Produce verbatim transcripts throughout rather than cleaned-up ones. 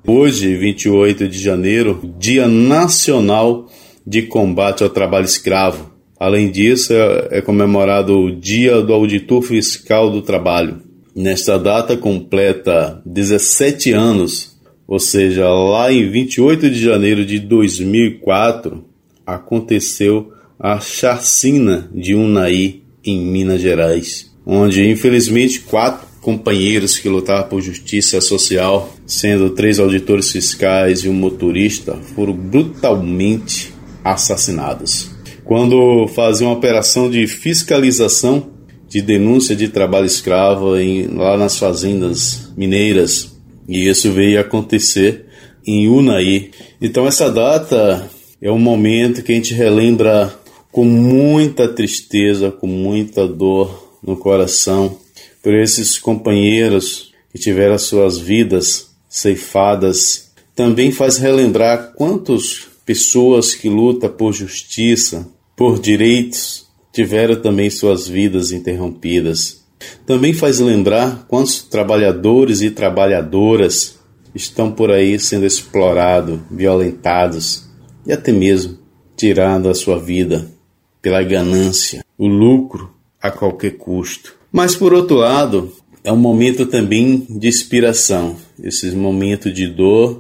Hoje, vinte e oito de janeiro, Dia Nacional de Combate ao Trabalho Escravo. Além disso, é comemorado o Dia do Auditor Fiscal do Trabalho. Nesta data completa dezessete anos, ou seja, lá em vinte e oito de janeiro de dois mil e quatro, aconteceu a chacina de Unai, em Minas Gerais, onde infelizmente quatro companheiros que lutavam por justiça social, sendo três auditores fiscais e um motorista, foram brutalmente assassinados. Quando faziam uma operação de fiscalização de denúncia de trabalho escravo em, lá nas fazendas mineiras, e isso veio acontecer em Unai. Então essa data é um momento que a gente relembra com muita tristeza, com muita dor no coração, por esses companheiros que tiveram as suas vidas ceifadas. Também faz relembrar quantas pessoas que lutam por justiça, por direitos, tiveram também suas vidas interrompidas. Também faz lembrar quantos trabalhadores e trabalhadoras estão por aí sendo explorados, violentados e até mesmo tirando a sua vida pela ganância, o lucro a qualquer custo. Mas, por outro lado, é um momento também de inspiração. Esse momento de dor,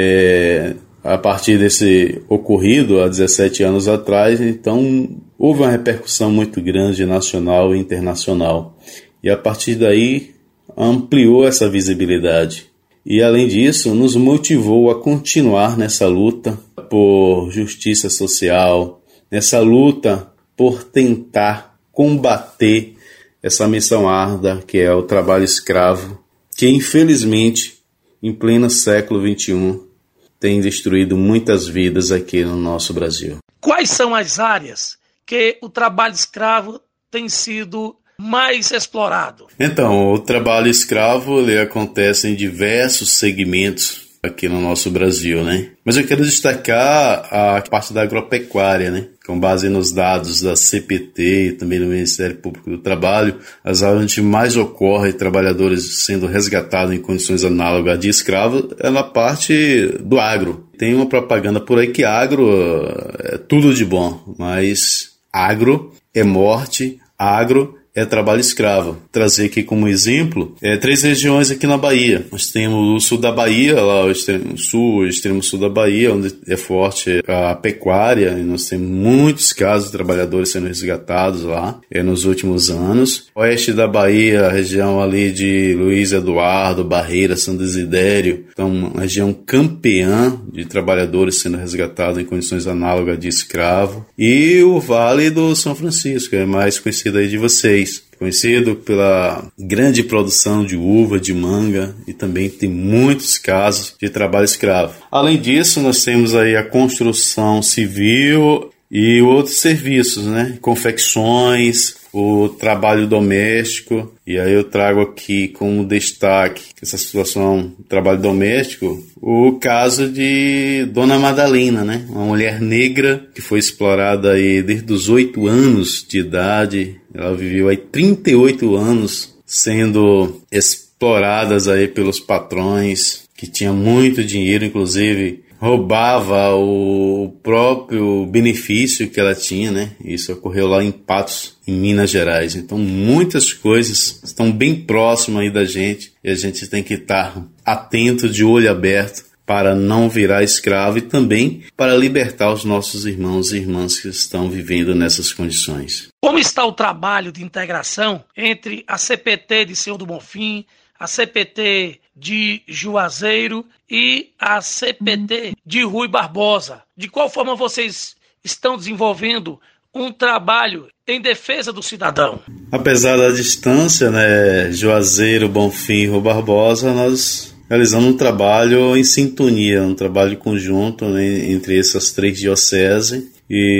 é, a partir desse ocorrido há dezessete anos atrás, então houve uma repercussão muito grande nacional e internacional. E a partir daí ampliou essa visibilidade. E, além disso, nos motivou a continuar nessa luta por justiça social, nessa luta por tentar combater essa missão árdua que é o trabalho escravo, que infelizmente, em pleno século vinte e um, tem destruído muitas vidas aqui no nosso Brasil. Quais são as áreas que o trabalho escravo tem sido mais explorado? Então, o trabalho escravo ele acontece em diversos segmentos aqui no nosso Brasil, né? Mas eu quero destacar a parte da agropecuária, né? Com base nos dados da C P T e também do Ministério Público do Trabalho, as áreas onde mais ocorre trabalhadores sendo resgatados em condições análogas de escravo é na parte do agro. Tem uma propaganda por aí que agro é tudo de bom, mas agro é morte, agro é trabalho escravo. Trazer aqui como exemplo é, três regiões aqui na Bahia. Nós temos o sul da Bahia, lá o extremo sul, o extremo sul da Bahia, onde é forte a pecuária, e nós temos muitos casos de trabalhadores sendo resgatados lá é, nos últimos anos. Oeste da Bahia, a região ali de Luiz Eduardo, Barreira, São Desidério, então uma região campeã de trabalhadores sendo resgatados em condições análogas de escravo. E o Vale do São Francisco, é mais conhecido aí de vocês, conhecido pela grande produção de uva, de manga, e também tem muitos casos de trabalho escravo. Além disso, nós temos aí a construção civil e outros serviços, né? Confecções, o trabalho doméstico, e aí eu trago aqui como destaque essa situação do trabalho doméstico, o caso de Dona Madalena, né? Uma mulher negra que foi explorada aí desde os oito anos de idade. Ela viveu aí trinta e oito anos sendo exploradas aí pelos patrões, que tinham muito dinheiro, inclusive roubava o próprio benefício que ela tinha, né? Isso ocorreu lá em Patos, em Minas Gerais. Então, muitas coisas estão bem próximas aí da gente e a gente tem que estar atento, de olho aberto, para não virar escravo e também para libertar os nossos irmãos e irmãs que estão vivendo nessas condições. Como está o trabalho de integração entre a C P T de Senhor do Bonfim, a C P T de Juazeiro e a C P T de Rui Barbosa? De qual forma vocês estão desenvolvendo um trabalho em defesa do cidadão? Apesar da distância, né, Juazeiro, Bonfim e Rui Barbosa, nós realizamos um trabalho em sintonia, um trabalho conjunto, né, entre essas três dioceses.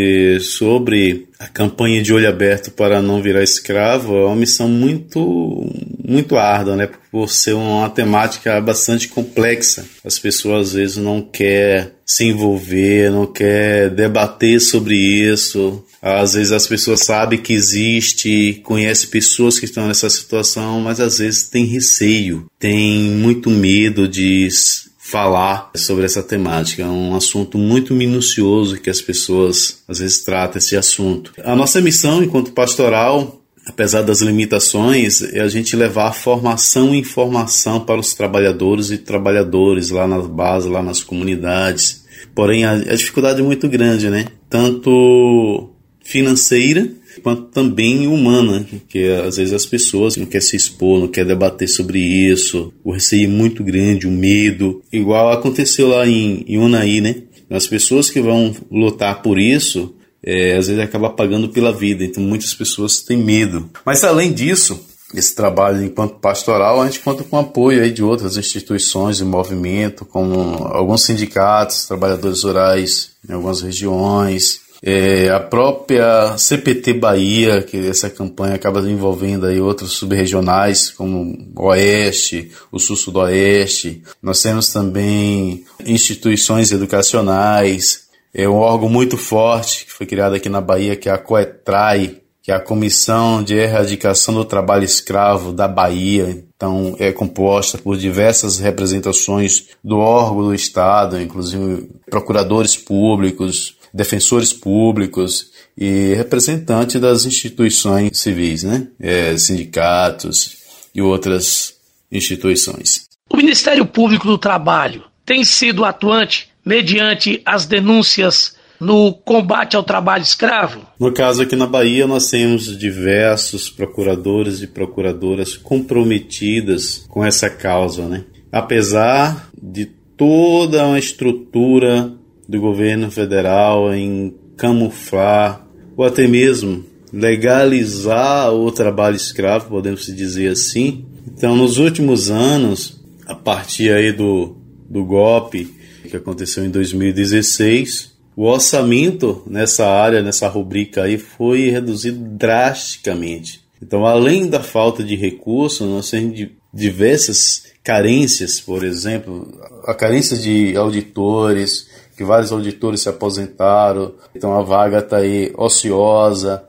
E sobre a campanha de olho aberto para não virar escravo, é uma missão muito, muito árdua, né? Por ser uma temática bastante complexa. As pessoas às vezes não querem se envolver, não querem debater sobre isso. Às vezes as pessoas sabem que existe, conhecem pessoas que estão nessa situação, mas às vezes tem receio, tem muito medo de falar sobre essa temática. É um assunto muito minucioso que as pessoas às vezes tratam esse assunto. A nossa missão enquanto pastoral, apesar das limitações, é a gente levar formação e informação para os trabalhadores e trabalhadoras lá na base, lá nas comunidades. Porém, a, a dificuldade é muito grande, né? Tanto financeira quanto também humana, que às vezes as pessoas não querem se expor, não querem debater sobre isso, o receio é muito grande, o medo, igual aconteceu lá em, em Unai, né? As pessoas que vão lutar por isso, é, às vezes acabam pagando pela vida, então muitas pessoas têm medo. Mas além disso, esse trabalho enquanto pastoral, a gente conta com o apoio aí de outras instituições e movimento, como alguns sindicatos, trabalhadores rurais em algumas regiões, É, a própria C P T Bahia, que essa campanha acaba envolvendo aí outros subregionais, como o Oeste, o Sul-Sudoeste. Nós temos também instituições educacionais, é um órgão muito forte que foi criado aqui na Bahia, que é a COETRAI, que é a Comissão de Erradicação do Trabalho Escravo da Bahia. Então, é composta por diversas representações do órgão do Estado, inclusive procuradores públicos, defensores públicos e representantes das instituições civis, né? É, sindicatos e outras instituições. O Ministério Público do Trabalho tem sido atuante mediante as denúncias no combate ao trabalho escravo? No caso aqui na Bahia, nós temos diversos procuradores e procuradoras comprometidas com essa causa, né? Apesar de toda uma estrutura do governo federal em camuflar ou até mesmo legalizar o trabalho escravo, podemos dizer assim. Então, nos últimos anos, a partir aí do, do golpe que aconteceu em dois mil e dezesseis, o orçamento nessa área, nessa rubrica aí, foi reduzido drasticamente. Então, além da falta de recursos, nós temos diversas carências, por exemplo, a carência de auditores, que vários auditores se aposentaram, então a vaga está aí ociosa,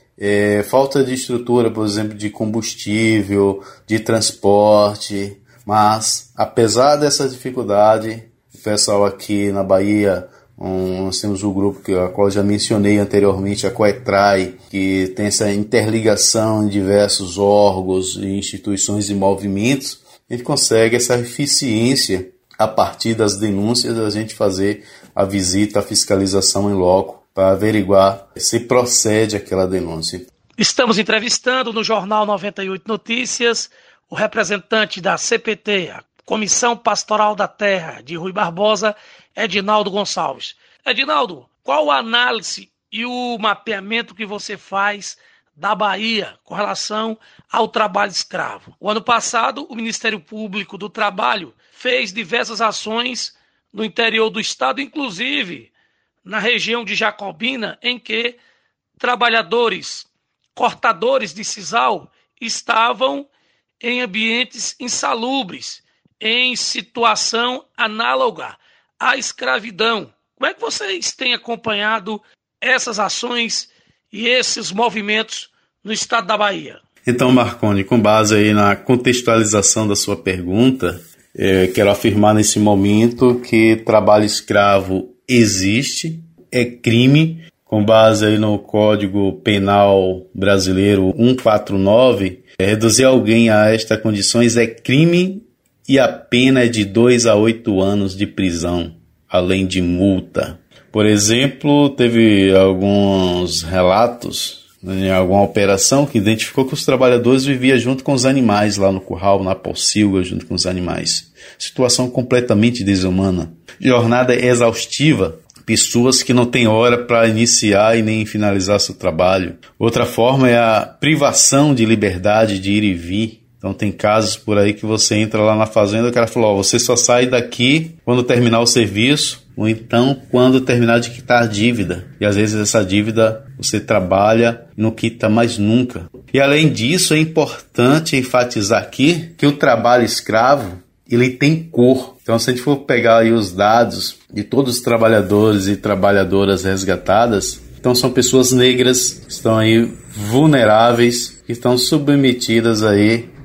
é, falta de estrutura, por exemplo, de combustível, de transporte, mas apesar dessa dificuldade, o pessoal aqui na Bahia, um, nós temos um grupo que, a qual eu já mencionei anteriormente, a COETRAI, que tem essa interligação em diversos órgãos, instituições e movimentos, a gente consegue essa eficiência a partir das denúncias, a gente fazer a visita, a fiscalização em loco, para averiguar se procede aquela denúncia. Estamos entrevistando no Jornal noventa e oito Notícias o representante da C P T, a Comissão Pastoral da Terra, de Rui Barbosa, Edinaldo Gonçalves. Edinaldo, qual a análise e o mapeamento que você faz da Bahia com relação ao trabalho escravo? O ano passado, o Ministério Público do Trabalho fez diversas ações no interior do estado, inclusive na região de Jacobina, em que trabalhadores, cortadores de sisal, estavam em ambientes insalubres, em situação análoga à escravidão. Como é que vocês têm acompanhado essas ações e esses movimentos no estado da Bahia? Então, Marconi, com base aí na contextualização da sua pergunta, é, quero afirmar nesse momento que trabalho escravo existe, é crime, com base aí no Código Penal Brasileiro cento e quarenta e nove, é, reduzir alguém a estas condições é crime e a pena é de dois a oito anos de prisão, além de multa. Por exemplo, teve alguns relatos em alguma operação que identificou que os trabalhadores viviam junto com os animais lá no curral, na pocilga, junto com os animais. Situação completamente desumana. Jornada exaustiva, pessoas que não têm hora para iniciar e nem finalizar seu trabalho. Outra forma é a privação de liberdade de ir e vir. Então tem casos por aí que você entra lá na fazenda e o cara falou, ó, você só sai daqui quando terminar o serviço, ou então quando terminar de quitar a dívida. E às vezes essa dívida você trabalha e não quita mais nunca. E além disso, é importante enfatizar aqui que o trabalho escravo, ele tem cor. Então se a gente for pegar aí os dados de todos os trabalhadores e trabalhadoras resgatadas, então são pessoas negras que estão aí vulneráveis, que estão submetidas aí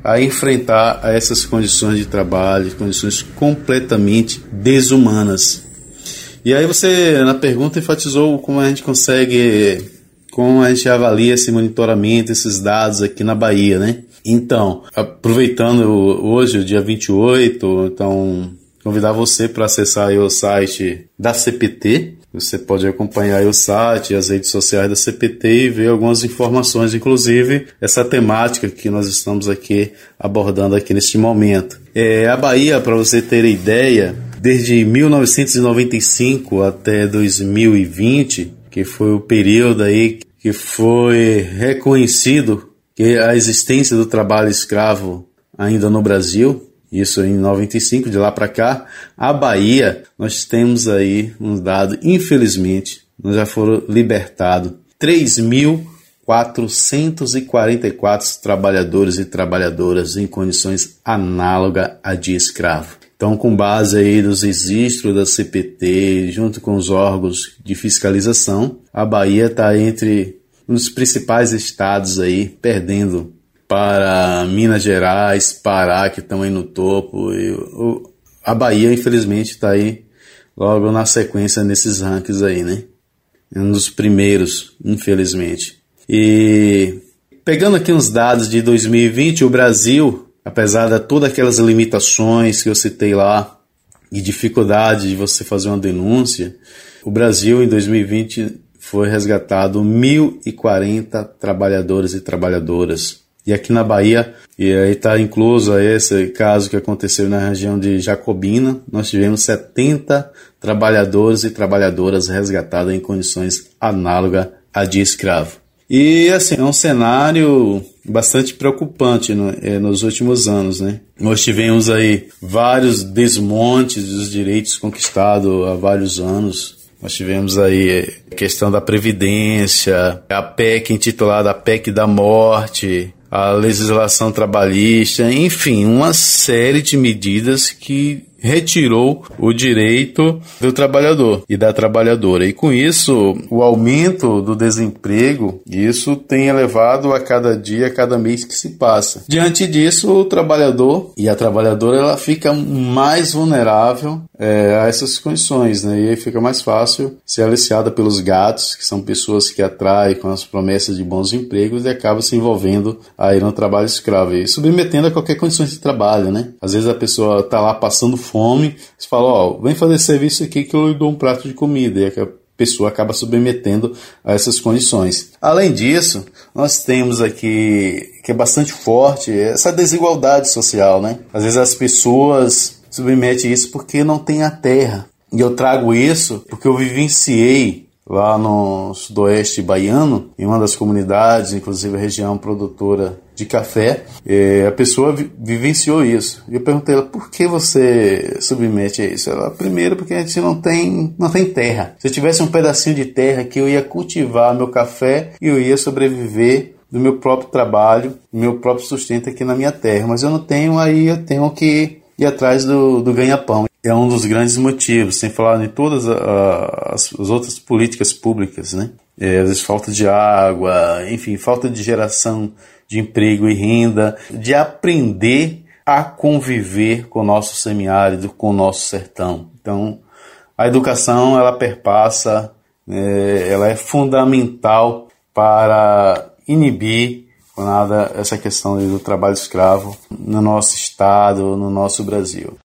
a enfrentar essas condições de trabalho, condições completamente desumanas. E aí você, na pergunta, enfatizou como a gente consegue, como a gente avalia esse monitoramento, esses dados aqui na Bahia, né? Então, aproveitando hoje, o dia vinte e oito, então, convidar você para acessar aí o site da C P T. Você pode acompanhar aí o site e as redes sociais da C P T e ver algumas informações, inclusive essa temática que nós estamos aqui abordando aqui neste momento. É, a Bahia, para você ter ideia, desde mil novecentos e noventa e cinco até dois mil e vinte, que foi o período aí que foi reconhecido que a existência do trabalho escravo ainda no Brasil, isso em noventa e cinco, de lá para cá, a Bahia, nós temos aí um dado, infelizmente, nós já foram libertados três mil quatrocentos e quarenta e quatro trabalhadores e trabalhadoras em condições análogas a de escravo. Então, com base aí nos registros da C P T, junto com os órgãos de fiscalização, a Bahia está entre um dos principais estados aí, perdendo para Minas Gerais, Pará, que estão aí no topo. E o, a Bahia, infelizmente, está aí logo na sequência nesses rankings aí, né? É um dos primeiros, infelizmente. E pegando aqui uns dados de dois mil e vinte, o Brasil, apesar de todas aquelas limitações que eu citei lá e dificuldade de você fazer uma denúncia, o Brasil em dois mil e vinte foi resgatado mil e quarenta trabalhadores e trabalhadoras. E aqui na Bahia, e aí está incluso esse caso que aconteceu na região de Jacobina, nós tivemos setenta trabalhadores e trabalhadoras resgatados em condições análogas a de escravo. E assim, é um cenário bastante preocupante no, é, nos últimos anos, né? Nós tivemos aí vários desmontes dos direitos conquistados há vários anos. Nós tivemos aí a questão da Previdência, a P E C intitulada a P E C da Morte, a legislação trabalhista, enfim, uma série de medidas que retirou o direito do trabalhador e da trabalhadora. E com isso, o aumento do desemprego, isso tem elevado a cada dia, a cada mês que se passa. Diante disso, o trabalhador e a trabalhadora, ela fica mais vulnerável é, a essas condições, né? E aí fica mais fácil ser aliciada pelos gatos, que são pessoas que atraem com as promessas de bons empregos e acabam se envolvendo aí no trabalho escravo e submetendo a qualquer condição de trabalho, né? Às vezes a pessoa está lá passando fome, fome, você fala, ó, vem fazer serviço aqui que eu lhe dou um prato de comida, e a pessoa acaba submetendo a essas condições. Além disso, nós temos aqui, que é bastante forte, essa desigualdade social, né? Às vezes as pessoas submetem isso porque não tem a terra. E eu trago isso porque eu vivenciei lá no sudoeste baiano, em uma das comunidades, inclusive a região produtora de café, a pessoa vi- vivenciou isso. E eu perguntei ela, por que você submete a isso? Ela, primeiro, porque a gente não tem, não tem terra. Se eu tivesse um pedacinho de terra que eu ia cultivar meu café e eu ia sobreviver do meu próprio trabalho, do meu próprio sustento aqui na minha terra. Mas eu não tenho, aí eu tenho que ir atrás do, do ganha-pão. É um dos grandes motivos, sem falar em todas as, as outras políticas públicas, né? É, às vezes falta de água, enfim, falta de geração de emprego e renda, de aprender a conviver com o nosso semiárido, com o nosso sertão. Então, a educação, ela perpassa, é, ela é fundamental para inibir nada, essa questão do trabalho escravo no nosso estado, no nosso Brasil.